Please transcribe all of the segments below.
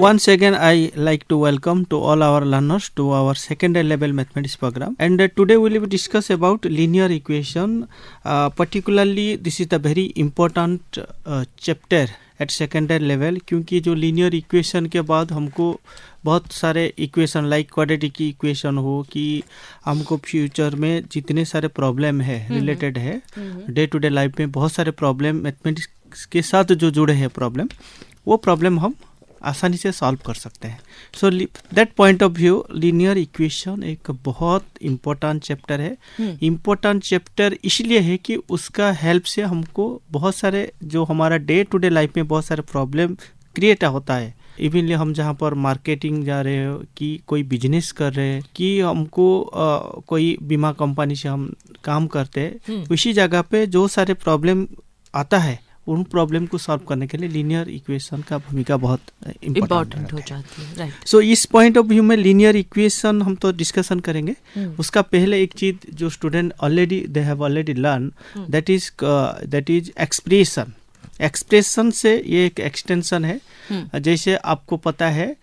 Once again, I like to welcome to all our learners to our secondary level mathematics program. And today we will discuss about linear equation. Particularly, this is the very important chapter at secondary level, क्योंकि जो linear equation के बाद हमको बहुत सारे equation like quadratic equation हो कि हमको फ्यूचर में जितने सारे प्रॉब्लम है रिलेटेड है डे टू डे लाइफ में बहुत सारे प्रॉब्लम मैथमेटिक्स के साथ जो जुड़े हैं प्रॉब्लम, वो प्रॉब्लम हम आसानी से सॉल्व कर सकते हैं. So that point of view linear equation एक बहुत इम्पोर्टेंट चैप्टर है. इम्पोर्टेंट चैप्टर इसलिए है कि उसका हेल्प से हमको बहुत सारे जो हमारा डे टू डे लाइफ में बहुत सारे प्रॉब्लम क्रिएट होता है. इवनली हम जहाँ पर मार्केटिंग जा रहे हो कि कोई बिजनेस कर रहे हैं कि हमको कोई बीमा कंपनी से हम काम करते हैं, उसी जगह पे जो सारे प्रॉब्लम आता है उन प्रॉब्लम को सॉल्व करने के लिए लीनियर इक्वेशन का भूमिका बहुत इम्पोर्टेंट हो जाती है. राइट. सो इस पॉइंट ऑफ व्यू में लीनियर इक्वेशन हम तो डिस्कशन करेंगे. उसका पहले एक चीज जो student already they have already learn, that is expression. Expression से ये एक एक्सटेंशन है. जैसे आपको पता है,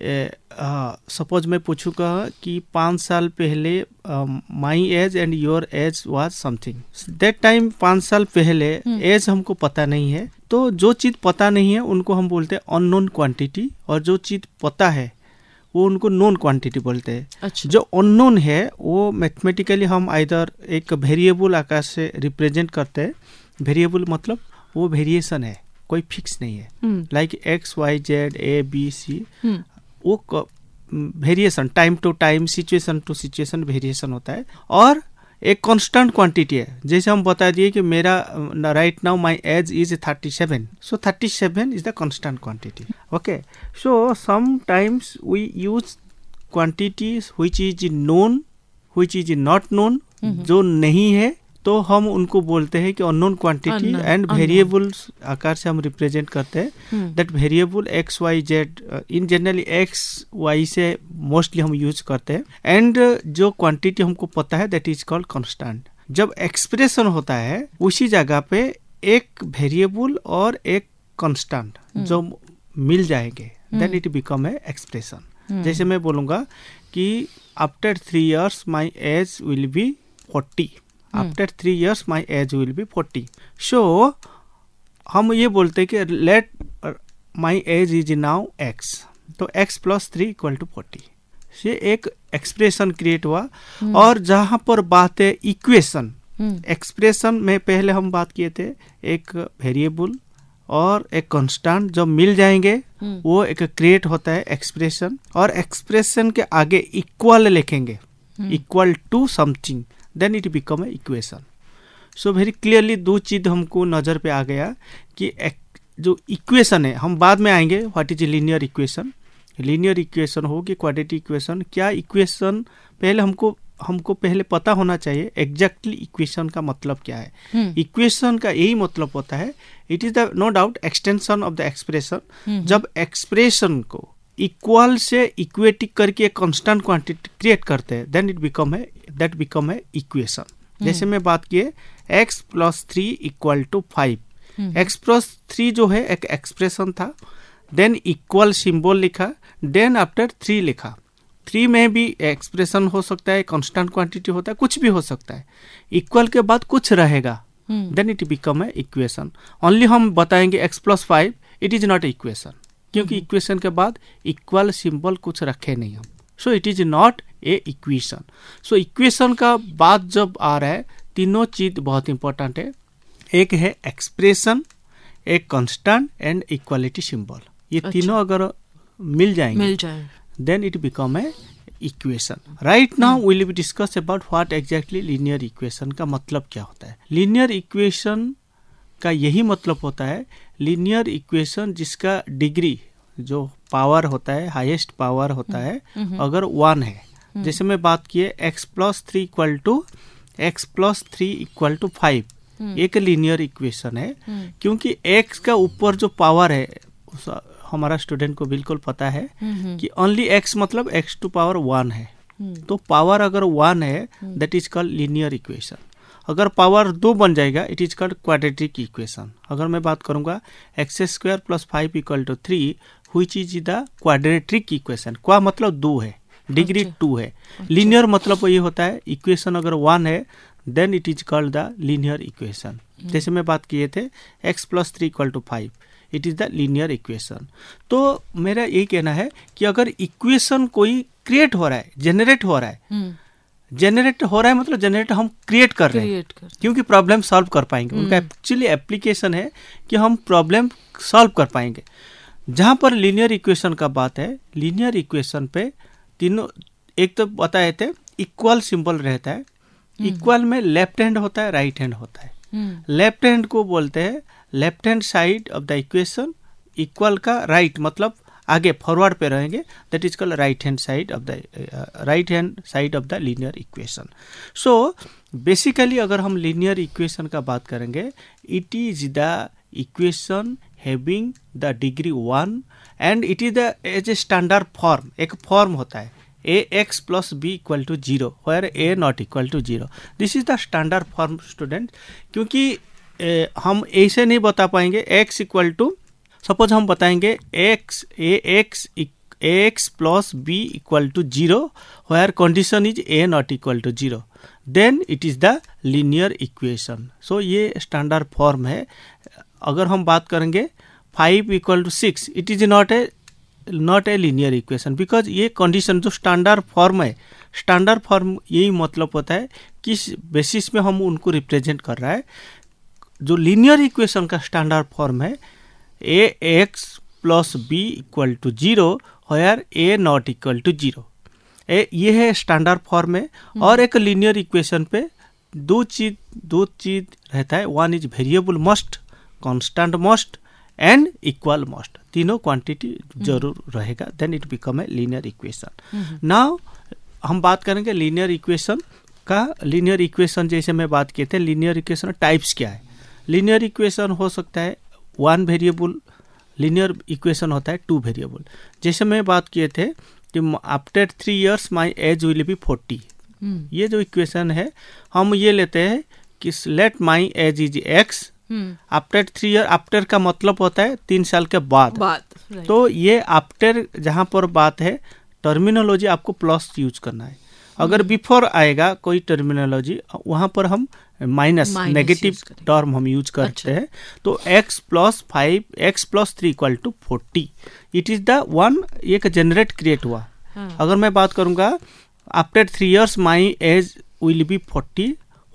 सपोज मैं पूछूंगा कि 5 साल पहले my age and your age was something. That time 5 साल पहले एज हमको पता नहीं है, तो जो चीज पता नहीं है उनको हम बोलते हैं अननोन क्वांटिटी, और जो चीज पता है वो उनको नोन क्वांटिटी बोलते हैं. अच्छा. जो अननोन है वो मैथमेटिकली हम आइदर एक वेरिएबल आकार से रिप्रेजेंट करते हैं. वेरिएबल मतलब वो वेरिएशन है, कोई फिक्स नहीं है. Like X Y Z A B C, वो variation time to time situation to situation variation होता है. और एक कांस्टेंट क्वांटिटी है. जैसे हम बता दिए कि मेरा right now my age is 37, so 37 is the constant quantity. Okay. So sometimes we use quantities which is known, which is not known. जो नहीं है तो हम उनको बोलते हैं कि अननोन क्वांटिटी, एंड वेरिएबल्स आकार से हम रिप्रेजेंट करते हैं. That variable X Y Z, in generally X Y से मोस्टली हम यूज करते हैं. एंड जो क्वांटिटी हमको पता है दैट इज कॉल्ड कांस्टेंट. जब एक्सप्रेशन होता है उसी जगह पे एक वेरिएबल और एक कांस्टेंट जो मिल जाएंगे, then it become a expression. जैसे मैं बोलूंगा कि after 3 years my age will be 40. After 3 years, my age will be 40. So, हम ये बोलते हैं कि let my age is now x. तो x plus 3 equal to 40. ये एक एक्सप्रेशन क्रिएट हुआ. और जहाँ पर बात है इक्वेशन, एक्सप्रेशन में पहले हम बात किए थे एक वेरिएबल और एक कांस्टेंट जो मिल जाएंगे वो एक क्रिएट होता है एक्सप्रेशन. और एक्सप्रेशन के आगे इक्वल लिखेंगे, equal to something, then it become a equation. So very clearly दो चीज हमको नजर पे आ गया कि जो इक्वेशन है, हम बाद में आएंगे what is linear equation. Linear equation हो कि क्वाड्रेटिक इक्वेशन, क्या इक्वेशन पहले हमको पहले पता होना चाहिए एग्जैक्टली इक्वेशन का मतलब क्या है. इक्वेशन का यही मतलब होता है, it is the no doubt extension of the expression. जब एक्सप्रेशन को इक्वल से इक्वेटिक करके एक कांस्टेंट क्वांटिटी क्रिएट करते हैं, then that become a equation. जैसे मैं बात किए x plus 3 equal to 5. x plus 3 जो है एक एक्सप्रेशन था, देन इक्वल सिंबल लिखा, देन आफ्टर 3 लिखा. 3 में भी एक्सप्रेशन हो सकता है, कांस्टेंट क्वांटिटी होता है, कुछ भी हो सकता है. इक्वल के बाद कुछ रहेगा, then it become a equation. Only हम बताएंगे x plus 5, it is not a equation, क्योंकि इक्वेशन के बाद इक्वल सिंबल कुछ रखे नहीं हम. So it is not a equation. So equation का बात जब आ रहा है, तीनों चीज बहुत इंपॉर्टेंट है. एक है एक्सप्रेशन, एक कांस्टेंट एंड इक्वालिटी सिंबल. ये तीनों अगर मिल जाए then it become a equation. Right now we will discuss about what exactly linear equation का मतलब क्या होता है. लीनियर इक्वेशन का यही मतलब होता है, लीनियर इक्वेशन जिसका डिग्री जो पावर होता है, हाईएस्ट पावर होता है, अगर 1 है. जैसे मैं बात किए x plus 3 equal to 5, एक लीनियर इक्वेशन है. क्योंकि x का ऊपर जो पावर है, हमारा स्टूडेंट को बिल्कुल पता है कि ओनली x मतलब x to power 1 है. तो पावर अगर 1 है, that is called linear equation. अगर पावर 2 बन जाएगा, it is called quadratic equation. अगर मैं बात करूंगा x² + 5 = 3, which is the quadratic equation. क्वा मतलब 2 है, डिग्री 2 है। लीनियर मतलब ये होता है इक्वेशन अगर 1 है then it is called the linear equation. जैसे मैं बात किए थे x + 3 = 5, it is the linear equation. तो मेरा यही कहना है कि अगर इक्वेशन कोई क्रिएट हो रहा है, जनरेट हो रहा है, जनरेट हो रहा है मतलब जनरेट हम क्रिएट कर रहे हैं क्योंकि प्रॉब्लम सॉल्व कर पाएंगे। उनका एक्चुअली एप्लीकेशन है कि हम प्रॉब्लम सॉल्व कर पाएंगे। जहाँ पर लीनियर इक्वेशन का बात है, लीनियर इक्वेशन पे तीनों, एक तो बताए थे इक्वल सिंबल रहता है। इक्वल में लेफ्ट हैंड होता है, राइट हैंड होता है। लेफ्ट हैंड को बोलते हैं left hand side of the equation, equal का राइट मतलब आगे फॉरवर्ड पे रहेंगे, that is called right hand side of the linear equation. So basically अगर हम लीनियर इक्वेशन का बात करेंगे, it is the equation having the degree 1 and it is the age a standard form. एक फॉर्म होता है ax + b = 0 where a not equal to 0. This is the standard form student. क्योंकि हम ऐसे नहीं बता पाएंगे x = सपोज हम बताएंगे ax + b = 0 where condition is a not equal to 0, then it is the linear equation. So ये standard form है। अगर हम बात करेंगे 5 = 6, it is not a linear equation because ये कंडीशन जो स्टैंडर्ड फॉर्म है, स्टैंडर्ड फॉर्म यही मतलब होता है किस बेसिस में हम उनको रिप्रेजेंट कर रहा है। जो लीनियर इक्वेशन का स्टैंडर्ड फॉर्म है ax + b = 0 where a not equal to 0, ये है स्टैंडर्ड फॉर्म है। और एक लीनियर इक्वेशन पे दो चीज रहता है, one is variable must, constant must and equal must, तीनों क्वांटिटी जरूर रहेगा, then it become a linear equation. Now हम बात करेंगे लीनियर इक्वेशन का। लीनियर इक्वेशन जैसे मैं बात किए थे, लीनियर इक्वेशन टाइप्स क्या है। लीनियर इक्वेशन हो सकता है 1 वेरिएबल, लीनियर इक्वेशन होता है 2 वेरिएबल। जैसे मैं बात किए थे कि after 3 years my age will be 40, ये जो इक्वेशन है हम ये लेते हैं कि let my age is x after 3 years। After का मतलब होता है 3 साल के बाद। तो ये आफ्टर जहाँ पर बात है टर्मिनोलॉजी आपको प्लस यूज करना है। अगर बिफोर आएगा कोई टर्मिनोलॉजी, वहाँ पर हम माइनस नेगेटिव टर्म हम यूज करते हैं। तो x + 5 x + 3 = 40, it is the one, एक जनरेट क्रिएट हुआ। अगर मैं बात करूंगा after 3 years my age will be 40,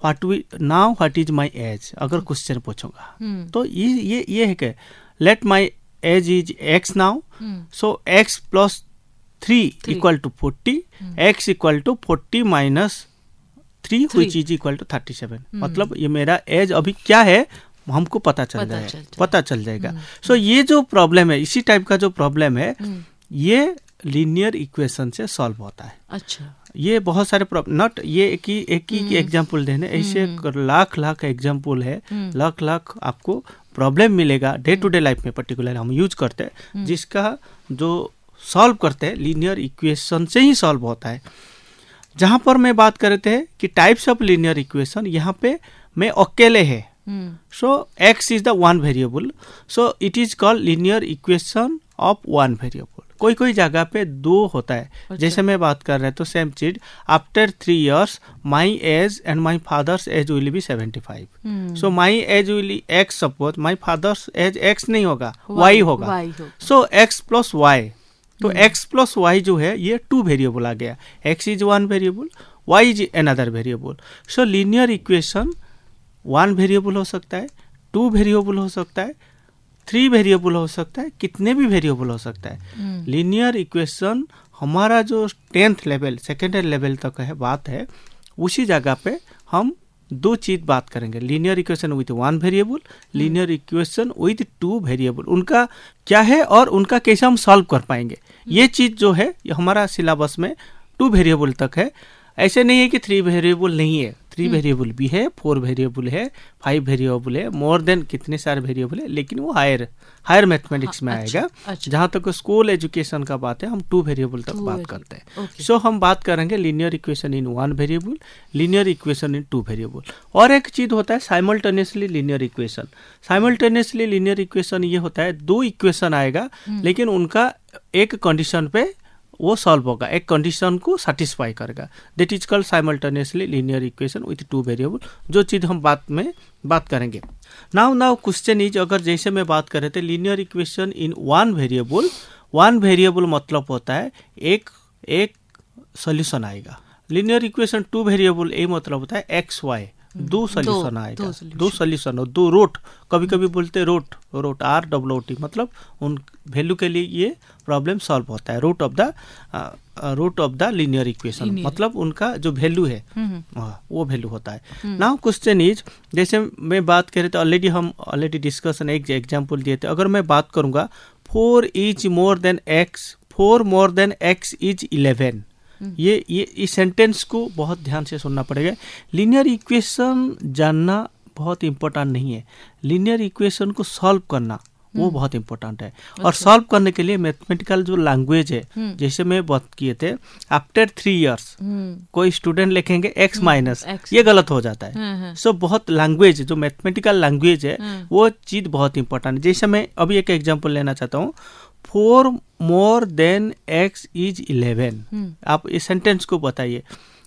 what is my age, अगर क्वेश्चन पूछूंगा तो ये है कि let my age is x now, so x + 3 = 40, x = 40 - 3 which is equal to 37। मतलब ये मेरा एज अभी क्या है हमको पता चल जाएगा। सो ये जो प्रॉब्लम है, इसी टाइप का जो प्रॉब्लम है, ये लीनियर इक्वेशन से सॉल्व होता है। अच्छा, ये बहुत सारे नॉट ये एक ही एग्जाम्पल देने, ऐसे लाख एग्जाम्पल है, लाख आपको प्रॉब्लम मिलेगा डे टू डे लाइफ में पर्टिकुलर हम यूज करते हैं, जिसका जो सॉल्व करते हैं लीनियर इक्वेशन से ही सॉल्व होता है। जहां पर मैं बात करते हैं कि टाइप्स ऑफ लीनियर इक्वेशन, यहाँ पे मैं अकेले है, so x is the 1 variable, so it is called linear equation of 1 variable. कोई जगह पे 2 होता है। अच्छा। जैसे मैं बात कर रहा है तो सेम चीज, after 3 years my age and my father's age will be 75, so my age will x, suppose my father's age x नहीं होगा, y होगा, सो x + y। तो x + y जो है ये 2 वेरिएबल आ गया, x is 1 variable, y is another variable. So linear equation 1 variable हो सकता है, 2 वेरिएबल हो सकता है, 3 वेरिएबल हो सकता है, कितने भी वेरिएबल हो सकता है। लीनियर इक्वेशन हमारा जो 10th लेवल, सेकेंड लेवल तक है बात है, उसी जगह पे हम 2 चीज बात करेंगे, linear equation with 1 variable, linear equation with 2 variable, उनका क्या है और उनका कैसे हम सॉल्व कर पाएंगे। ये चीज जो है ये हमारा सिलेबस में 2 वेरिएबल तक है। ऐसे नहीं है कि 3 वेरिएबल नहीं है, 3 वेरिएबल भी है, 4 वेरिएबल है, 5 वेरिएबल है, मोर देन कितने सारे वेरिएबल है, लेकिन वो हायर मैथमेटिक्स में आएगा। जहाँ तक स्कूल एजुकेशन का बात है हम 2 वेरिएबल तक बात करते हैं। सो हम बात करेंगे linear equation in 1 variable, linear equation in 2 variable. और एक चीज होता है simultaneously linear equation. Simultaneously linear equation ये होता है 2 इक्वेशन आएगा, लेकिन उनका एक कंडीशन पे वो सॉल्व होगा, एक कंडीशन को सेटिस्फाई करेगा। That is called simultaneously linear equation with 2 variable, जो चीज हम बात करेंगे। नाउ क्वेश्चन इज, अगर जैसे मैं बात कर रहे थे linear equation in 1 variable, 1 variable मतलब होता है एक सॉल्यूशन आएगा। लीनियर इक्वेशन 2 वेरिएबल ये मतलब होता है एक्स वाई, 2 सॉल्यूशन आएगा, 2 सॉल्यूशन और 2 रूट, कभी कभी बोलते हैं रूट ROOT, मतलब उन वैल्यू के लिए ये प्रॉब्लम सॉल्व होता है। Root of the linear equation मतलब उनका जो वैल्यू है वो वैल्यू होता है। नाउ क्वेश्चन इज, जैसे मैं बात कर रहे थे हम ऑलरेडी डिस्कशन एक एग्जांपल दिए थे। अगर मैं बात करूंगा 4 is more than x, 4 more than x is 11, ये इस सेंटेंस को बहुत ध्यान से सुनना पड़ेगा। लीनियर इक्वेशन जानना बहुत इंपॉर्टेंट नहीं है, लीनियर इक्वेशन को सॉल्व करना वो बहुत इंपॉर्टेंट है। और सॉल्व करने के लिए मैथमेटिकल जो लैंग्वेज है, जैसे मैं बात किए थे, आफ्टर 3 इयर्स कोई स्टूडेंट लिखेंगे x माइनस, ये गलत हो जाता है। सो बहुत लैंग्वेज, जो मैथमेटिकल लैंग्वेज है वो चीज बहुत इंपॉर्टेंट है। जैसे मैं अभी एक एग्जांपल लेना चाहता हूँ, 4 मोर देन x इज 11। आप इस सेंटेंस को बताइए,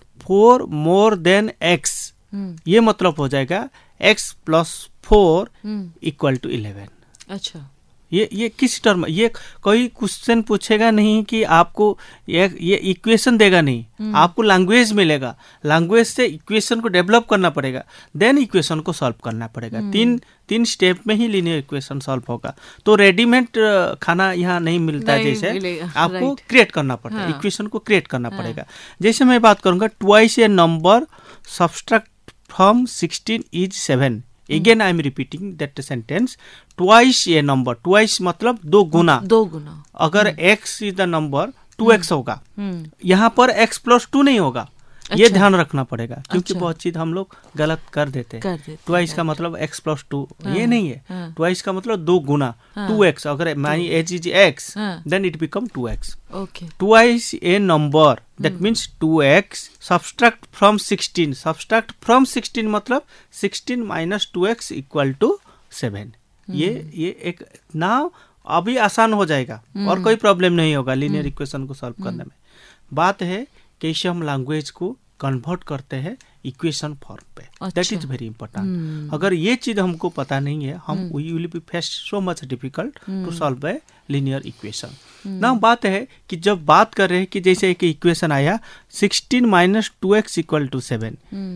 4 मोर देन x, ये मतलब हो जाएगा x प्लस 4 इक्वल टू 11। अच्छा, ये किस टर्म, ये कोई क्वेश्चन पूछेगा नहीं कि आपको ये इक्वेशन देगा नहीं, आपको लैंग्वेज मिलेगा, लैंग्वेज से इक्वेशन को डेवलप करना पड़ेगा, देन इक्वेशन को सॉल्व करना पड़ेगा। तीन स्टेप में ही लीनियर इक्वेशन सॉल्व होगा। तो रेडीमेड खाना यहाँ नहीं मिलता है, जैसे आपको क्रिएट करना पड़ेगा, इक्वेशन को क्रिएट करना पड़ेगा। जैसे मैं बात करूंगा, twice a number subtract from 16 is 7। Again I am repeating that sentence, twice a number, twice मतलब 2 गुना। अगर x is the number, 2x होगा, यहाँ पर x प्लस 2 नहीं होगा। ये ध्यान रखना पड़ेगा, क्योंकि बहुत चीज हम लोग गलत कर देते हैं। ट्वाइस का मतलब x प्लस 2, ये नहीं है। ट्वाइस का मतलब 2 गुना, 2x। अगर मानी age is x, then it become 2x। Twice a number, that means 2x subtract from 16। Subtract from 16 मतलब 16 माइनस 2x इक्वल टू 7। ये एक नाउ अभी आसान हो जाएगा और कोई प्रॉब्लम नहीं होगा लीनियर इक्वेशन को सॉल्व करने में। बात है कैसे हम लैंग्वेज को कन्वर्ट करते हैं इक्वेशन फॉर्म पे, दैट इज वेरी इंपॉर्टेंट। अगर ये चीज हमको पता नहीं है, हम we will be face so much difficult to solve a linear equation. ना बात है कि जब बात कर रहे हैं कि जैसे एक इक्वेशन आया 16 minus 2x equal to 7,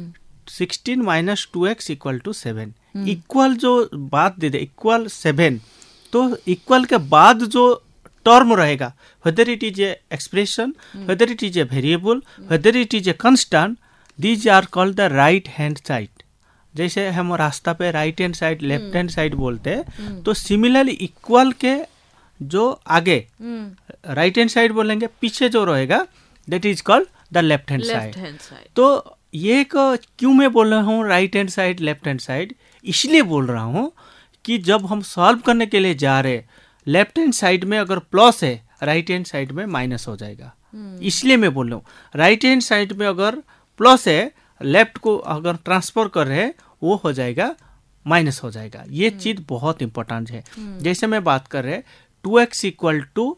16 minus 2x equal to 7, equal जो बात दे दे इक्वल 7, तो इक्वल के बाद जो टर्म रहेगा, whether it is a expression, whether it is a variable, whether it is a constant, these are called the right hand side। जैसे हम रास्ता पे right hand side, left hand side बोलते हैं, तो सिमिलरली इक्वल के जो आगे राइट हैंड साइड बोलेंगे, पीछे जो रहेगा that is called the left hand side. तो ये क्यों मैं बोल रहा हूँ right hand side, left hand side, इसलिए बोल रहा हूँ कि जब हम सॉल्व करने के लिए जा रहे, लेफ्ट हैंड साइड में अगर प्लस है, राइट हैंड साइड में माइनस हो जाएगा। इसलिए मैं बोल रहा हूँ राइट हैंड साइड में अगर प्लस है, लेफ्ट को अगर ट्रांसफर कर रहे हैं, वो हो जाएगा माइनस हो जाएगा। ये चीज बहुत इंपॉर्टेंट है। जैसे मैं बात कर रहे 2x equal to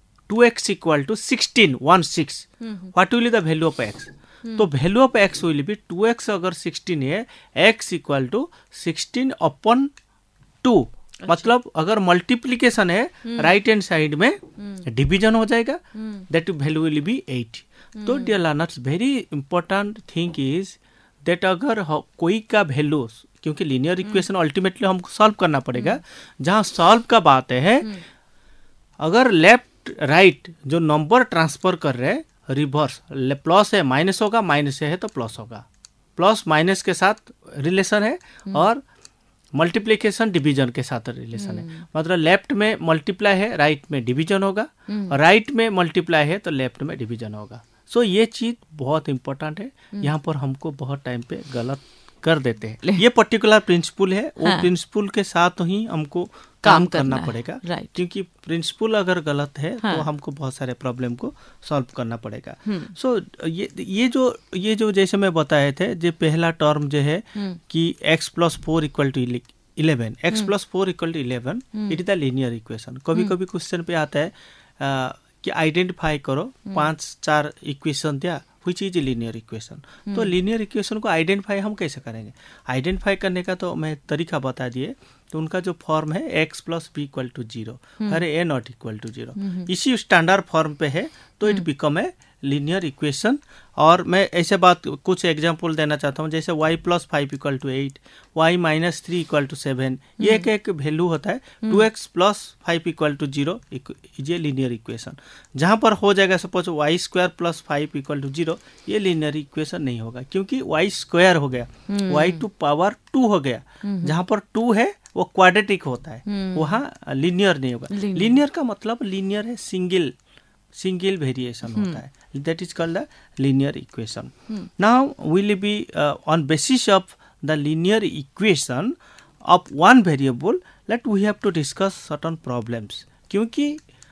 16, 16, what will be the value of x? तो value of x will be 2x अगर 16 है, x इक्वल टू 16 अपॉन 2। मतलब अगर मल्टीप्लीकेशन है, राइट हैंड साइड में डिवीजन हो जाएगा, दैट वैल्यू विल बी 8। तो dear learners, very important thing is that अगर कोई का वैल्यू, क्योंकि लीनियर इक्वेशन अल्टीमेटली हमको सॉल्व करना पड़ेगा, जहां सॉल्व का बात है, अगर लेफ्ट राइट जो नंबर ट्रांसफर कर रहे हैं रिवर्स, प्लस है माइनस होगा, माइनस है तो प्लस होगा, प्लस माइनस के साथ रिलेशन है, और मल्टीप्लिकेशन डिवीजन के साथ रिलेशन है। मतलब लेफ्ट में मल्टीप्लाई है, राइट में डिवीजन होगा, और राइट में मल्टीप्लाई है तो लेफ्ट में डिवीजन होगा। सो ये चीज बहुत इंपॉर्टेंट है। यहाँ पर हमको बहुत टाइम पे गलत कर देते हैं। ये पर्टिकुलर प्रिंसिपल है, वो प्रिंसिपल के साथ ही हमको काम करना पड़ेगा। क्योंकि प्रिंसिपल अगर गलत है तो हमको बहुत सारे प्रॉब्लम को सॉल्व करना पड़ेगा। सो ये जो जैसे मैं बताए थे, जो पहला टर्म जो है कि x+4 = 11, x+4 = 11, it is the linear equation. कभी कभी क्वेश्चन पे आता है कि आइडेंटिफाई करो 5-4 इक्वेशन दिया व्हिच इज लीनियर इक्वेशन। तो लीनियर इक्वेशन को आइडेंटिफाई हम कैसे करेंगे? आइडेंटिफाई करने का तो मैं तरीका बता दिए। तो उनका जो फॉर्म है x + b = 0 और a ≠ = 0, इसी स्टैंडर्ड फॉर्म पे है तो it become a linear equation. और मैं ऐसे बात कुछ एग्जांपल देना चाहता हूँ, जैसे y + 5 = 8, y - 3 = 7, ये एक वैल्यू होता है। 2x + 5 = 0 ये लीनियर इक्वेशन। जहाँ पर हो जाएगा सपोज y² + 5 = 0, ये लीनियर इक्वेशन नहीं होगा, क्योंकि y² हो गया, y⁴ हो गया। जहाँ पर 2 है वो क्वाड्रेटिक होता है, वहाँ लीनियर नहीं होगा। लीनियर का मतलब लीनियर है, सिंगल वेरिएशन होता है, that is called the linear equation. Now will be on basis of the linear equation of one variable, that we have to discuss certain problems. क्योंकि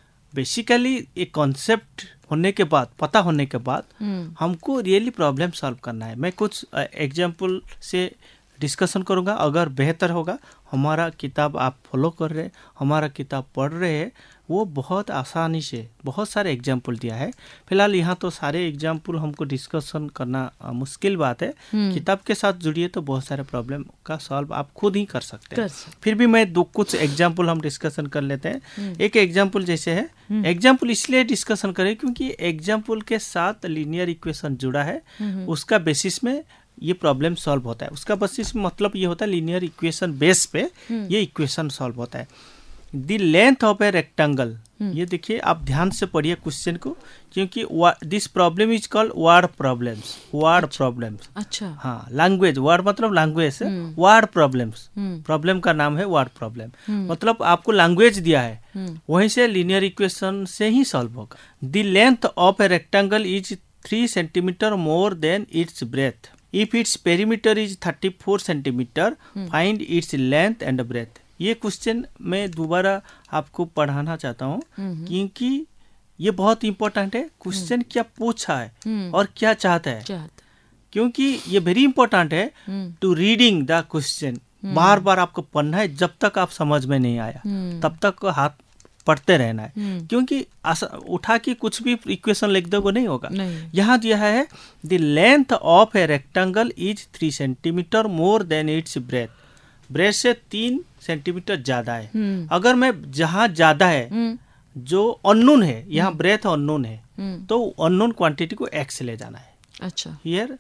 बेसिकली एक concept होने के बाद, पता होने के बाद हमको रियली प्रॉब्लम सॉल्व करना है। मैं कुछ एग्जाम्पल से डिस्कशन करूंगा। अगर बेहतर होगा, हमारा किताब आप फॉलो कर रहे हैं, हमारा किताब पढ़ रहे हैं, वो बहुत आसानी से बहुत सारे एग्जाम्पल दिया है। फिलहाल यहाँ तो सारे एग्जाम्पल हमको डिस्कशन करना मुश्किल बात है। किताब के साथ जुड़िए तो बहुत सारे प्रॉब्लम का सॉल्व आप खुद ही कर सकते हैं। फिर भी मैं कुछ एग्जाम्पल हम डिस्कशन कर लेते हैं। एक एग्जाम्पल जैसे है, एग्जाम्पल इसलिए डिस्कशन करें क्योंकि एग्जाम्पल के साथ लीनियर इक्वेशन जुड़ा है, उसका बेसिस में ये प्रॉब्लम सॉल्व होता है। उसका बेसिस मतलब ये होता है लीनियर इक्वेशन बेस पे ये इक्वेशन सॉल्व होता है। The length of a rectangle, ये देखिए आप ध्यान से पढ़िए क्वेश्चन को, क्योंकि this problem is called word problems. अच्छा, हाँ, लैंग्वेज, वर्ड मतलब लैंग्वेज है, वर्ड प्रॉब्लम्स, प्रॉब्लम का नाम है वर्ड प्रॉब्लम। मतलब आपको लैंग्वेज दिया है, वहीं से लीनियर इक्वेशन से ही सॉल्व होगा। The length of a rectangle is 3 centimetre more than its breadth. If its perimeter is 34 centimetre, find its length and breadth। ये क्वेश्चन मैं दोबारा आपको पढ़ाना चाहता हूँ, क्योंकि ये बहुत इंपॉर्टेंट है। क्वेश्चन क्या पूछा है और क्या चाहता है, क्योंकि ये वेरी इंपॉर्टेंट है टू रीडिंग द क्वेश्चन। बार बार आपको पढ़ना है, जब तक आप समझ में नहीं आया तब तक हाथ पढ़ते रहना है, क्योंकि उठा के कुछ भी इक्वेशन लिख दोगे नहीं होगा। यहाँ दिया है the length of a rectangle is 3 centimetre more than its breadth. Breadth से 3 सेंटीमीटर ज्यादा है। अगर मैं जहाँ ज्यादा है जो अननोन है, यहाँ ब्रेथ अननोन है, तो अननोन क्वांटिटी को x ले जाना है। अच्छा, हियर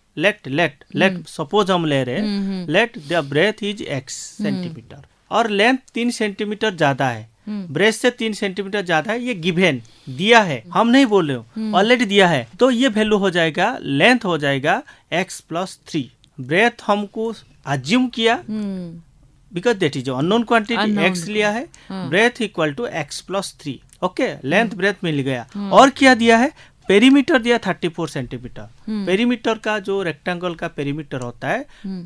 लेट सपोज हम ले रहे हैं, let the breadth is x centimetre और लेंथ 3 सेंटीमीटर ज्यादा है, ब्रेथ से 3 सेंटीमीटर ज्यादा है। ये गिवन दिया है, हम नहीं बोल रहे, ऑलरेडी दिया है। तो ये वैल्यू हो जाएगा, लेंथ हो जाएगा x + 3। ब्रेथ हमको अज्यूम किया because that is unknown quantity, x लिया है, breadth = x + 3। Okay, length breadth मिल गया। और क्या दिया है, पेरीमीटर दिया 34 सेंटीमीटर। पेरीमीटर का जो रेक्टेंगल का पेरीमीटर होता है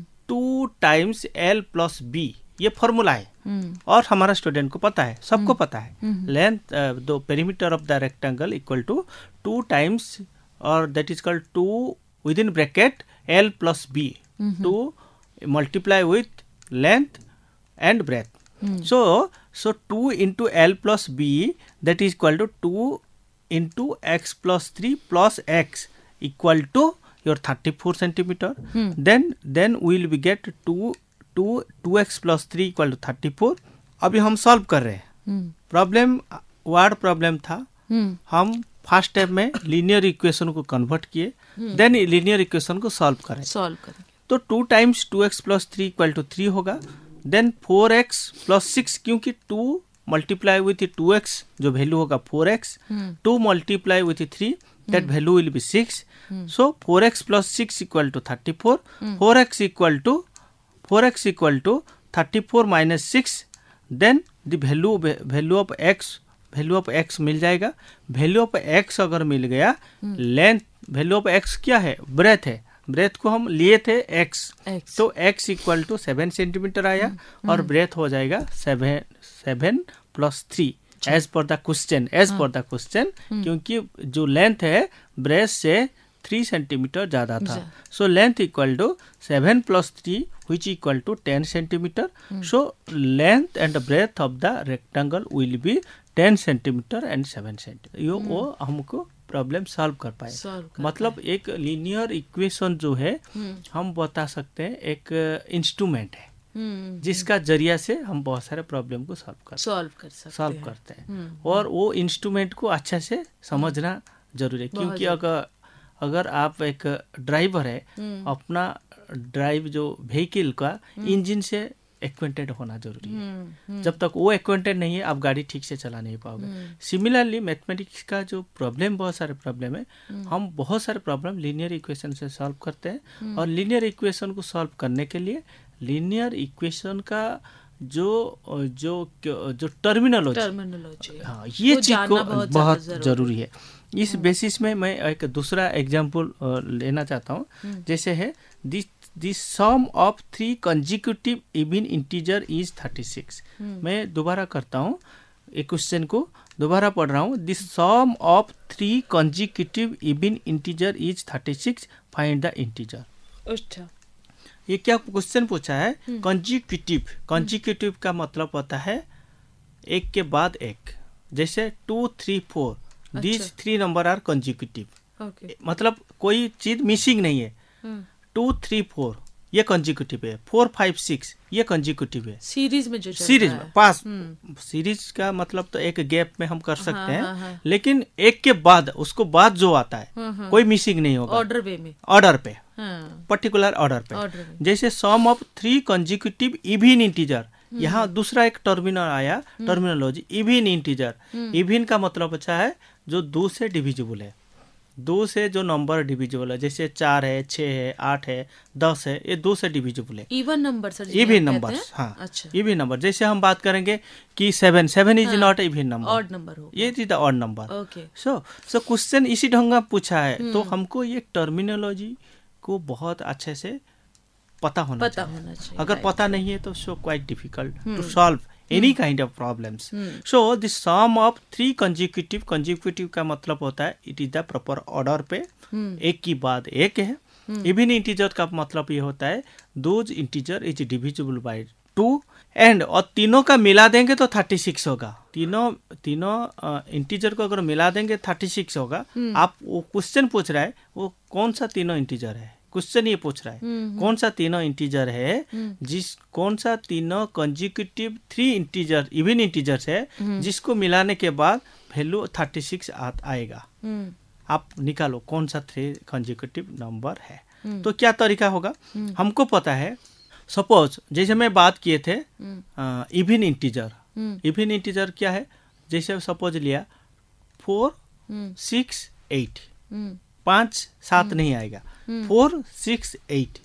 2 × L + B, ये फॉर्मूला है और हमारा स्टूडेंट को पता है, सबको पता है। Length the perimeter of the rectangle = 2 times, और that is called 2 within bracket L + B, 2 multiply with length and breadth. So 2 × L + B, that is equal to 2 × x + 3 + x = your 34 centimeter. Then we will get 2x + 3 = 34। अभी हम solve कर रहे हैं problem, word problem था। हम first step में linear equation को convert किए, देन लीनियर इक्वेशन को सॉल्व करें। तो 2 × 2x + 3 = 3 होगा। देन 4x + 6, क्योंकि 2 मल्टीप्लाई विथ 2x जो वैल्यू होगा 4x, 2 multiply with 3 that value will be 6. So 4x + 6 = 34. 4x = 34 - 6. Then the value of x value of x मिल जाएगा। वैल्यू ऑफ एक्स अगर मिल गया, लेंथ वैल्यू ऑफ एक्स क्या है, ब्रेथ है, ब्रेथ को हम लिए थे एक्स, तो एक्स इक्वल टू 7 सेंटीमीटर आया और ब्रेथ हो जाएगा 7 + 3 एज पर द क्वेश्चन, क्योंकि जो लेंथ है ब्रेथ से 3 सेंटीमीटर ज़्यादा था। So length equal to 7 + 3 which equal to 10 centimeter. So length and breadth of the rectangle will be 10 centimeter and 7 centimeter. यो वो हमको प्रॉब्लम सॉल्व कर पाए। मतलब एक लीनियर इक्वेशन जो है हम बता सकते हैं एक इंस्ट्रूमेंट है जिसका जरिया से हम बहुत सारे प्रॉब्लम को सॉल्व करते हैं। और वो इंस्ट्रूमेंट को अच्छा से समझना जरूरी है, क्योंकि अगर आप एक ड्राइवर है, अपना ड्राइव जो व्हीकल का इंजन से एक्वेंटेड होना जरूरी है। जब तक वो एक्वेंटेड नहीं है आप गाड़ी ठीक से चला नहीं पाओगे। सिमिलरली मैथमेटिक्स का जो प्रॉब्लम, बहुत सारे प्रॉब्लम है, हम बहुत सारे प्रॉब्लम लीनियर इक्वेशन से सॉल्व करते हैं। और लीनियर इक्वेशन को सॉल्व करने के लिए लीनियर इक्वेशन का जो टर्मिनोलॉजी, हाँ, ये चीज को बहुत जरूरी है। इस बेसिस में मैं एक दूसरा एग्जाम्पल लेना चाहता हूँ। जैसे है this sum of 3 consecutive even integer is 36। मैं दोबारा करता हूँ, एक क्वेश्चन को दोबारा पढ़ रहा हूँ। This sum of 3 consecutive even integer is 36, find the integer. अच्छा, ये क्या क्वेश्चन पूछा है? कंजिक्यूटिव का मतलब होता है एक के बाद एक। जैसे 2, 3, 4, these 3 नंबर आर कंजिक्यूटिव। मतलब कोई चीज मिसिंग नहीं है। 2, 3, 4 ये कंजिक्यूटिव है, 4, 5, 6 ये कंजिक्यूटिव है। सीरीज में पास सीरीज का मतलब तो एक गैप में हम कर सकते हैं, लेकिन एक के बाद उसको बाद जो आता है कोई मिसिंग नहीं होगा, ऑर्डर पे पर्टिकुलर ऑर्डर पे। जैसे sum of 3 consecutive even integer, यहाँ दूसरा एक टर्मिनोलॉजी इवन इंटीजर। इवन का मतलब अच्छा है जो 2 से डिविजिबल है, 2 से जो नंबर डिविजिबल है, जैसे 4 है, 6 है, 8 है, 10 है, ये 2 से डिविजिबल है। Even number sir, even number, हाँ, अच्छा, इवन नंबर। जैसे हम बात करेंगे कि 7 is not even number, odd number हो, ये is the odd number. So question इसी ढंग का पूछा है, तो हमको ये टर्मिनोलॉजी को बहुत अच्छे से पता होना चाहिए। अगर पता नहीं है तो so quite difficult to solve any kind of problems. So the sum of 3 consecutive का मतलब होता है it is the proper order पे, एक की बाद एक है। even integer का मतलब ये होता है those integer is divisible by 2 and और तीनों का मिला देंगे तो 36 होगा। तीनों इंटीजर को अगर मिला देंगे 36 होगा। आप वो क्वेश्चन पूछ रहा है वो कौन सा तीनों इंटीजर है, क्वेश्चन ये पूछ रहा है कौन सा तीनों इंटीजर है, कौन सा तीनों कंजिक्यूटिव 3 इंटीजर इवन इंटीजर्स है जिसको मिलाने के बाद वैल्यू 36 आएगा। आप निकालो कौन सा 3 कंजिक्यूटिव नंबर है। तो क्या तरीका होगा, हमको पता है, सपोज जैसे मैं बात किए थे इवन इंटीजर क्या है, जैसे सपोज लिया 4, 6, 8, 5, 7 नहीं आएगा, 4, 6, 8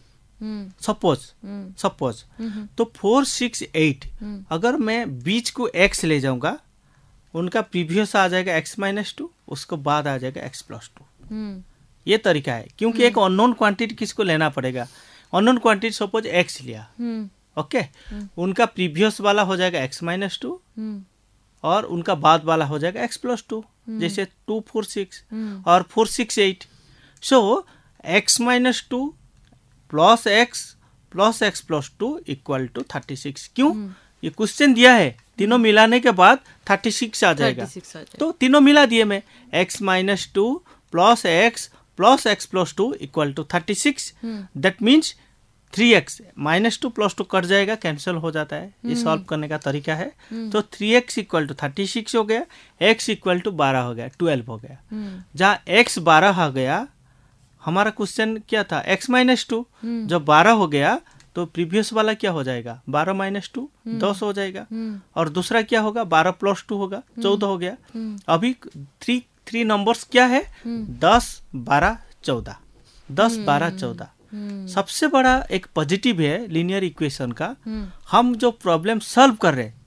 सपोज। तो 4, 6, 8 अगर मैं बीच को x ले जाऊंगा, उनका प्रीवियस आ जाएगा x-2, उसको बाद आ जाएगा x+2। ये तरीका है, क्योंकि एक अननोन क्वांटिटी किसको लेना पड़ेगा, अननोन क्वांटिटी सपोज x लिया, ओके, उनका प्रीवियस वाला हो जाएगा x-2 और उनका बाद वाला हो जाएगा x+2। जैसे 2, 4, 6 और 4, 6, 8। So x-2 plus x+2 equal to 36। क्यों? ये क्वेश्चन दिया है तीनों मिलाने के बाद 36 आ जाएगा। तो तीनों मिला दिए मैं, x-2 plus x+2 equal to 36। That means 3x -2 + 2 cut जाएगा, कैंसिल हो जाता है। ये सॉल्व करने का तरीका है। तो 3x इक्वल टू 36 हो गया, x इक्वल टू 12 हो गया, 12 हो गया। जहाँ x 12 हो गया, हमारा क्वेश्चन क्या था x-2, जब 12 हो गया तो प्रीवियस वाला क्या हो जाएगा, 12 - 2 10 हो जाएगा, और दूसरा क्या होगा 12 + 2 होगा 14 हो गया। अभी 3 नंबर्स क्या है, 10, 12, 14, 10, 12, 14। सबसे बड़ा एक पॉजिटिव है लीनियर इक्वेशन का, हम जो प्रॉब्लम सॉल्व कर रहे हैं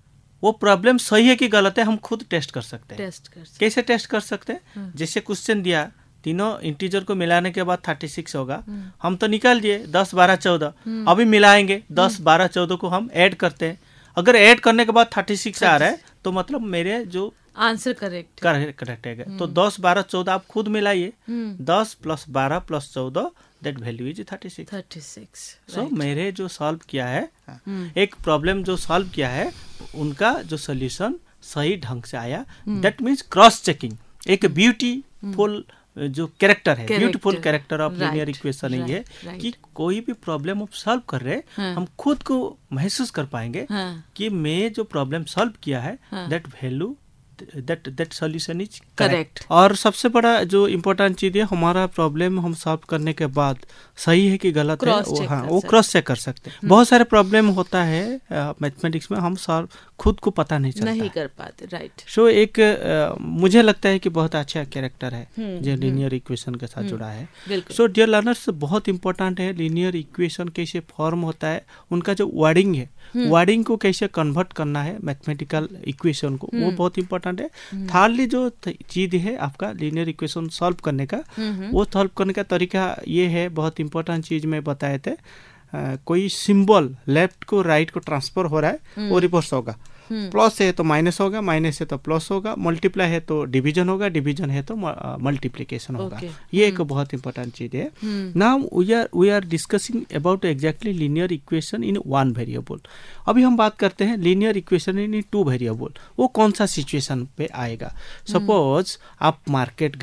वो प्रॉब्लम सही है कि गलत है हम खुद टेस्ट कर सकते हैं। कैसे टेस्ट कर सकते हैं? जैसे क्वेश्चन दिया, तीनों इंटीजर को मिलाने के बाद 36 होगा, हम तो निकाल दिए 10, 12, 14, अभी मिलाएंगे 10, 12, 14 को हम ऐड करते हैं। अगर ऐड करने के बाद 36 आ रहा है तो मतलब मेरे जो आंसर करेक्ट है। तो 10, 12, 14 आप खुद मिलाइए, 10 + 12 + 14 दैट वैल्यू इज 36। सो मेरे जो सॉल्व किया है, एक प्रॉब्लम जो सॉल्व किया है उनका जो सोल्यूशन सही ढंग से आया, दैट मीन्स क्रॉस चेकिंग एक ब्यूटीफुल जो कैरेक्टर है, beautiful character of linear equation ये है कि कोई भी प्रॉब्लम आप सॉल्व कर रहे हैं, हम खुद को महसूस कर पाएंगे कि मैं जो प्रॉब्लम सॉल्व किया है that value that solution is correct। और सबसे बड़ा जो इम्पोर्टेंट चीज है, हमारा प्रॉब्लम हम सॉल्व करने के बाद सही है कि गलत है वो क्रॉस चेक कर सकते हैं। बहुत सारे प्रॉब्लम होता है मैथमेटिक्स में हम सॉल्व खुद को पता नहीं कर पाते, राइट। सो एक मुझे लगता है कि बहुत अच्छा कैरेक्टर है जो लीनियर इक्वेशन के साथ जुड़ा है। सो डियर लर्नर्स, बहुत इंपॉर्टेंट है लीनियर इक्वेशन कैसे फॉर्म होता है, उनका जो वर्डिंग है, वर्डिंग को कैसे कन्वर्ट करना है मैथमेटिकल इक्वेशन को, वो बहुत इंपॉर्टेंट है। थर्डली जो चीज है आपका लीनियर इक्वेशन सॉल्व करने का, वो सॉल्व करने का तरीका ये है, बहुत इंपॉर्टेंट चीज में बताए थे। कोई सिंबल लेफ्ट को राइट को ट्रांसफर हो रहा है, वो रिवर्स होगा। प्लस है तो माइनस होगा, माइनस है तो प्लस होगा, मल्टीप्लाई है तो डिवीजन होगा, डिवीजन है तो मल्टीप्लिकेशन होगा। ये एक बहुत इंपॉर्टेंट चीज है। Now we are discussing about exactly linear equation in one variable. अभी हम बात करते हैं linear equation in two variable. वो कौन सा सिचुएशन पे आएगा? सपोज आप मार्केट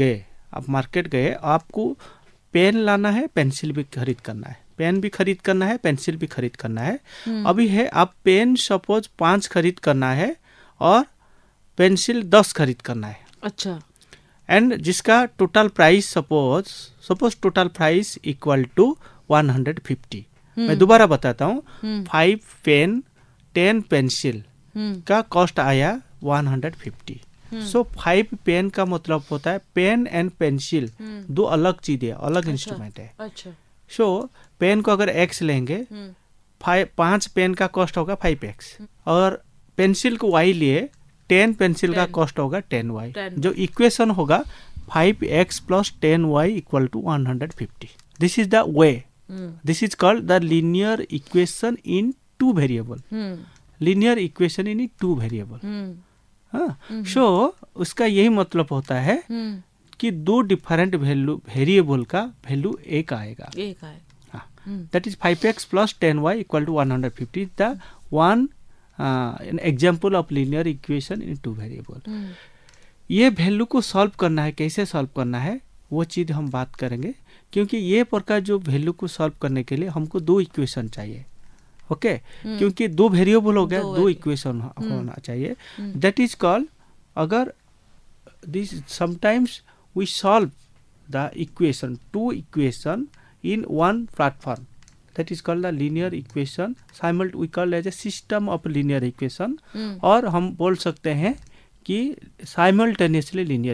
गए, आपको पेन लाना है, पेंसिल भी खरीद करना है, पेन भी खरीद करना है, पेंसिल भी खरीद करना है। अभी है आप पेन सपोज 5 खरीद करना है और पेंसिल 10 खरीद करना है। अच्छा। एंड जिसका total price suppose total price equal to 150। मैं दोबारा बताता हूँ, 5 पेन 10 पेंसिल का कॉस्ट आया 150। सो 5 पेन का मतलब होता है पेन एंड पेंसिल दो अलग चीज है, अलग इंस्ट्रूमेंट है। अच्छा। सो पेन को अगर x लेंगे, 5 पेन का कॉस्ट होगा 5x, और पेंसिल को y लिए 10 पेंसिल का कॉस्ट होगा 10y। जो इक्वेशन होगा 5x + 10y = 150। This is the way, this is called the linear equation in two variable. Linear equation in two variable. So उसका यही मतलब होता है कि दो डिफरेंट वेरिएबल का वैल्यू एक आएगा। That is 5x + 10y = 150, the one example of linear equation in two variable. ये वैल्यू को सॉल्व करना है, कैसे सॉल्व करना है वो चीज हम बात करेंगे, क्योंकि ये प्रकार जो वैल्यू को सॉल्व करने के लिए हमको 2 इक्वेशन चाहिए। ओके, क्योंकि 2 वेरिएबल हो गया, 2 इक्वेशन होना चाहिए। दैट इज कॉल्ड, अगर this sometimes we solve the equation, 2 equation in one platform, that is called the linear equation। we call as a system of linear equation। और हम बोल सकते हैं कि simultaneously linear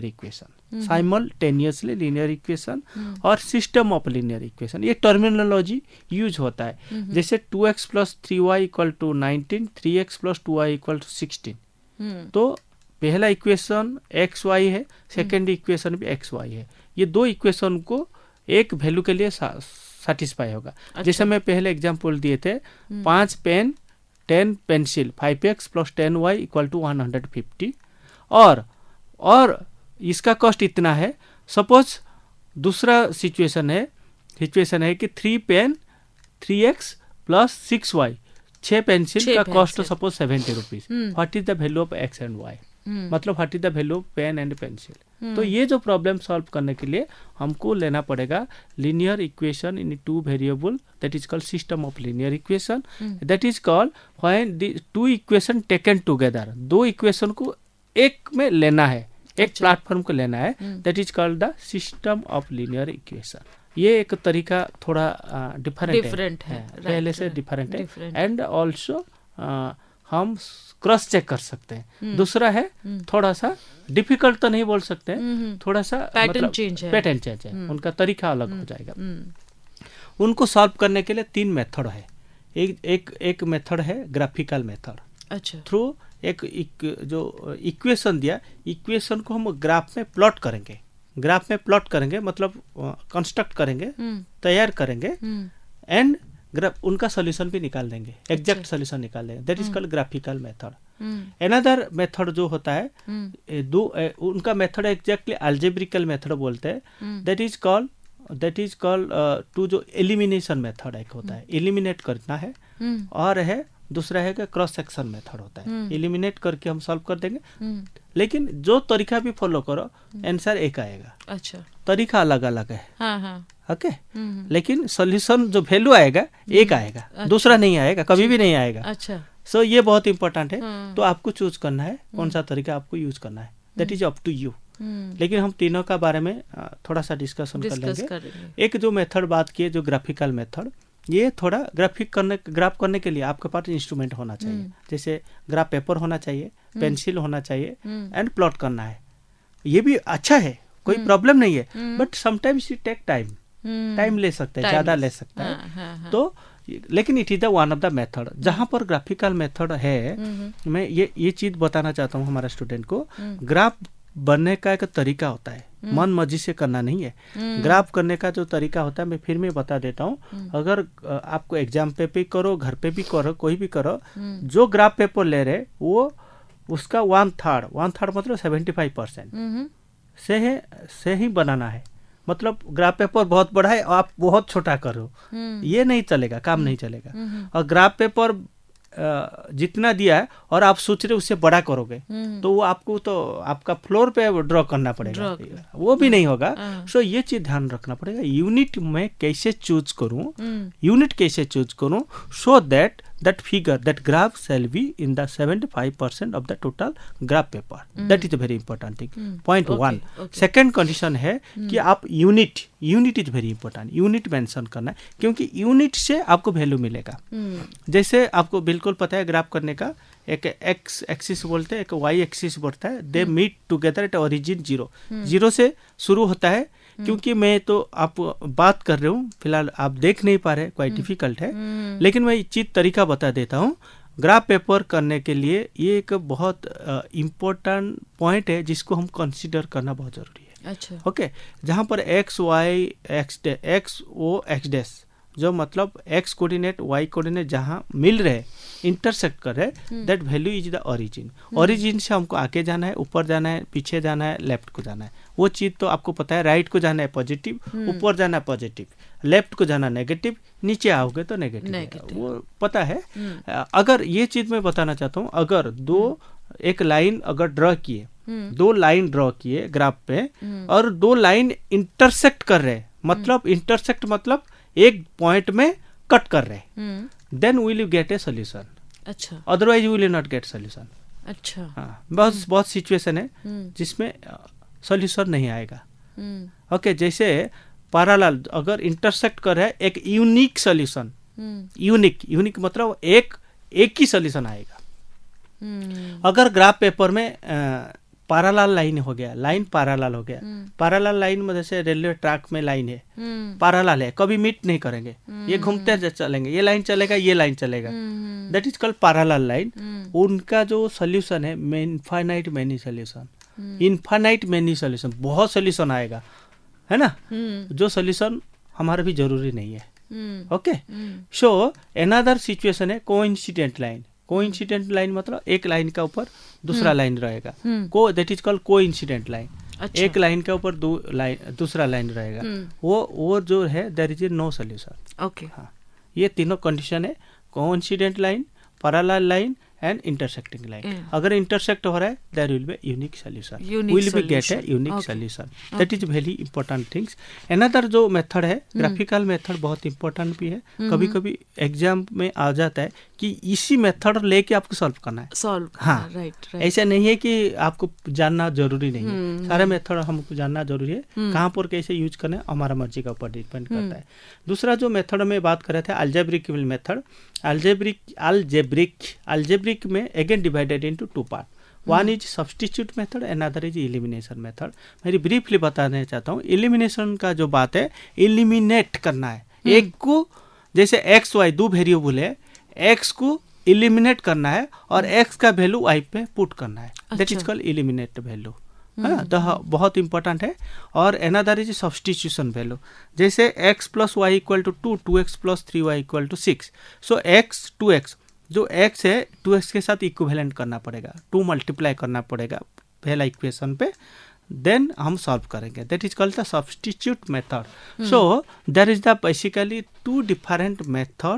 equation और system of linear equation, ये terminology use होता है। जैसे 2x + 3y = 19, 3x + 2y = 16। तो पहला इक्वेशन XY है, सेकेंड इक्वेशन भी XY है। ये 2 इक्वेशन को एक वैल्यू के लिए सेटिस्फाई होगा। अच्छा। जैसे मैं पहले एग्जांपल दिए थे, 5 पेन 10 पेंसिल 5x + 10y = 150, और इसका कॉस्ट इतना है। सपोज दूसरा सिचुएशन है कि 3 पेन 3x + 6y, 6 पेंसिल का cost suppose 70 rupees. What is the value of x and y? मतलब what is the value of pen and pencil. तो ये जो प्रॉब्लम सॉल्व करने के लिए हमको लेना पड़ेगा linear equation in two variable, that is called system of linear equation. That is called when the 2 equation taken together, 2 equation को एक में लेना है, एक प्लेटफॉर्म को लेना है, that is called the system of linear equation. ये एक तरीका थोड़ा डिफरेंट है, पहले से डिफरेंट है। एंड ऑल्सो हम क्रॉस चेक कर सकते हैं। दूसरा है थोड़ा सा डिफिकल्ट तो नहीं बोल सकते, थोड़ा सा पैटर्न चेंज है, उनका तरीका अलग हो जाएगा। उनको सॉल्व करने के लिए 3 मेथड है। एक मेथड है ग्राफिकल मेथड। अच्छा। थ्रू एक जो इक्वेशन दिया, इक्वेशन को हम ग्राफ में प्लॉट करेंगे। ग्राफ में प्लॉट करेंगे मतलब कंस्ट्रक्ट करेंगे, तैयार करेंगे, एंड उनका सोल्यूशन भी निकाल देंगे, एग्जैक्ट सोल्यूशन निकाल देंगे। That is called graphical method. Another method जो होता है, उनका मेथड एग्जैक्टली अल्जेब्रिकल मेथड बोलते हैं। दैट इज कॉल्ड टू जो एलिमिनेशन मेथड एक होता है, एलिमिनेट करना है, और है दूसरा है कि क्रॉस सेक्शन मेथड होता है। एलिमिनेट करके हम सॉल्व कर देंगे, लेकिन जो तरीका भी फॉलो करो आंसर एक आएगा। अच्छा, तरीका अलग अलग है। हाँ। ओके, लेकिन सॉल्यूशन जो वैल्यू आएगा एक आएगा। अच्छा। दूसरा नहीं आएगा, कभी भी नहीं आएगा। अच्छा, सो ये बहुत इंपॉर्टेंट है। तो आपको चूज करना है कौन सा तरीका आपको यूज करना है, that is up to you. लेकिन हम तीनों का बारे में थोड़ा सा डिस्कशन कर लेंगे। एक जो मेथड बात की, जो ग्राफिकल मेथड, ये थोड़ा ग्राफ करने के लिए आपके पास इंस्ट्रूमेंट होना चाहिए। जैसे ग्राफ पेपर होना चाहिए, पेंसिल होना चाहिए, एंड प्लॉट करना है। ये भी अच्छा है, कोई प्रॉब्लम नहीं है, but sometimes it take time ले सकता है, ज्यादा ले सकता है। तो लेकिन it is the one of the method. जहां पर ग्राफिकल मेथड है, मैं ये चीज बताना चाहता हूँ हमारा स्टूडेंट को, ग्राफ बनने का एक तरीका होता है, मन मर्जी से करना नहीं है। ग्राफ करने का जो तरीका होता है, मैं फिर में बता देता हूँ। अगर आपको एग्जाम पे भी करो, घर पे भी करो, कोई भी करो, जो ग्राफ पेपर ले रहे वो उसका 1/3 मतलब 75% से ही बनाना है। मतलब ग्राफ पेपर बहुत बड़ा है, आप बहुत छोटा करो, ये नहीं चलेगा, काम नहीं चलेगा। और ग्राफ पेपर जितना दिया है और आप सोच रहे उससे बड़ा करोगे, तो वो आपका फ्लोर पे ड्रॉ करना पड़ेगा, वो भी नहीं होगा। सो ये चीज ध्यान रखना पड़ेगा, यूनिट में कैसे चूज करूं, so that figure, that graph shall be in the 75% of the total graph paper. That is a very important thing. Point 1. Second condition है कि आप unit is very important, unit mention करना है, क्योंकि unit से आपको value मिलेगा। जैसे आपको बिल्कुल पता है ग्राफ करने का, एक एक्स एक्सिस बोलते हैं, एक वाई एक्सिस बोलता है। They meet together at origin 0 से शुरू होता है। क्योंकि मैं तो आप बात कर रहे हूँ, फिलहाल आप देख नहीं पा रहे, क्वाइट डिफिकल्ट है, लेकिन मैं चीज तरीका बता देता हूँ। ग्राफ पेपर करने के लिए ये एक बहुत इम्पोर्टेंट पॉइंट है, जिसको हम कंसीडर करना बहुत जरूरी है। अच्छा, ओके, जहाँ पर X Y X O X dash, जो मतलब एक्स कोऑर्डिनेट वाई कोऑर्डिनेट जहाँ मिल रहे, इंटरसेक्ट कर रहे, that value is the origin. Origin से हमको आगे जाना है, ऊपर जाना है, पीछे जाना है, लेफ्ट को जाना है। वो चीज तो आपको पता है, राइट को जाना है पॉजिटिव, ऊपर जाना है पॉजिटिव, लेफ्ट को जाना नेगेटिव, नीचे आओगे तो नेगेटिव, वो पता है। अगर ये चीज मैं बताना चाहता हूँ, अगर एक लाइन अगर ड्रॉ किए, 2 लाइन ड्रॉ किए ग्राफ पे, और 2 लाइन इंटरसेक्ट कर रहे, मतलब इंटरसेक्ट मतलब एक पॉइंट में कट कर रहे, then will you get a solution. अच्छा, otherwise will you not get solution. अच्छा, हाँ, बहुत सिचुएशन है जिसमें सोल्यूशन नहीं आएगा। ओके, जैसे पैरेलल अगर इंटरसेक्ट कर रहे, एक यूनिक सोल्यूशन, यूनिक मतलब एक ही सोल्यूशन आएगा। अगर ग्राफ पेपर में पैरेलल लाइन हो गया, लाइन पैरेलल हो गया, पैरेलल लाइन में जैसे रेलवे ट्रैक में लाइन है, पैरेलल है, कभी मीट नहीं करेंगे, ये घूमते चलेंगे, ये लाइन चलेगा, ये लाइन चलेगा, that is called parallel line. उनका जो सोल्यूशन है, इनफाइनाइट मेनी सोल्यूशन, बहुत सोल्यूशन आएगा, है ना, जो सोल्यूशन हमारा भी जरूरी नहीं है। ओके, सो अनदर सिचुएशन है कोइंसिडेंट लाइन मतलब एक लाइन का ऊपर दूसरा लाइन रहेगा, that is called coincident line. अच्छा। एक लाइन के ऊपर दूसरा लाइन रहेगा, वो जो है there is no solution. Okay, हाँ, ये तीनों कंडीशन है, coincident line, parallel line and intersecting line. अगर इंटरसेक्ट हो रहा है, there will be unique solution, will be get a unique solution. That is very important things. Another जो method है, ग्राफिकल मेथड, बहुत इंपॉर्टेंट भी है। कभी कभी एग्जाम में आ जाता है कि इसी मेथड लेके आपको सॉल्व करना है। हाँ, राइट। ऐसा नहीं है कि आपको जानना जरूरी नहीं है, सारे मेथड हमको जानना जरूरी है। कहाँ पर कैसे यूज करना है हमारा मर्जी का ऊपर डिपेंड करता है। दूसरा जो मेथड में बात कर रहे थे, अलजेब्रिक मेथड। अलजेब्रिक में again divided into 2 part. One is substitute method, another is elimination method. मैं ब्रीफली बताना चाहता हूँ। एलिमिनेशन का जो बात है, एलिमिनेट करना है एक को, जैसे एक्स वाई 2 वेरिएबल है, एक्स को इलिमिनेट करना है और x का वैल्यू y पे पुट करना है, that is called eliminate value, है ना। तो बहुत इंपॉर्टेंट है। और अनदर इज सब्स्टिट्यूशन वैल्यू, जैसे x plus Y equal to 2, 2x plus 3y equal to 6। So x 2x, जो x है 2x के साथ इक्विवेलेंट करना पड़ेगा, 2 मल्टीप्लाई करना पड़ेगा पहला इक्वेशन पे, देन हम सॉल्व करेंगे, that is called the substitute method. So there is the basically 2 different method,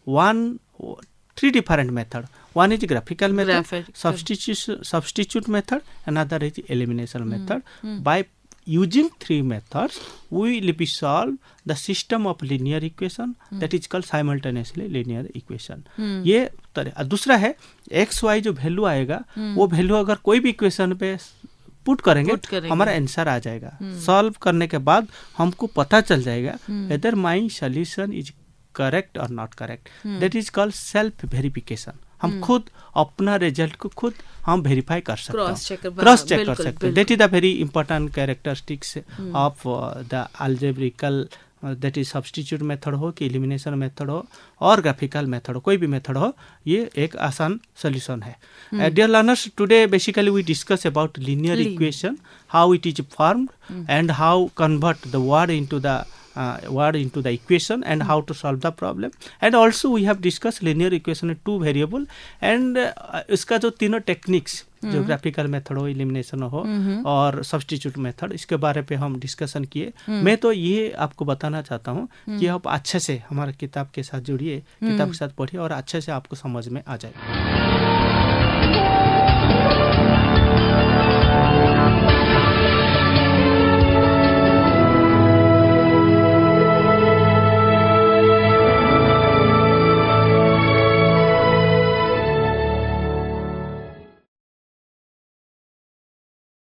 3 different method. One is graphical method, substitute method, another is elimination method. By using 3 methods, we will be solve the system of linear equation, that is called simultaneously linear equation. ये तरह। दूसरा है x y जो value आएगा, वो value अगर कोई भी इक्वेशन पे पुट करेंगे हमारा आंसर आ जाएगा। सॉल्व करने के बाद हमको पता चल जाएगा whether my solution is correct और not correct, that is called self verification. हम खुद अपना रिजल्ट को खुद हम वेरीफाई कर सकते हैं, क्रॉस चेक कर सकते हैं। That is the very important characteristics of the algebraical, that is substitute method हो कि एलिमिनेशन मेथड हो और ग्राफिकल मेथड हो, कोई भी मेथड हो, ये एक आसान सोल्यूशन है। Dear learners, today basically we discuss about linear equation, how it is formed and how convert the word into the equation and how to solve the problem, and also we have discussed linear equation in 2 variable and इसका जो तीनों techniques, जो graphical method हो, elimination हो और substitute method, इसके बारे पे हम डिस्कशन किए। मैं तो ये आपको बताना चाहता हूँ कि आप अच्छे से हमारे किताब के साथ जुड़िए, किताब के साथ पढ़िए और अच्छे से आपको समझ में आ जाएगा।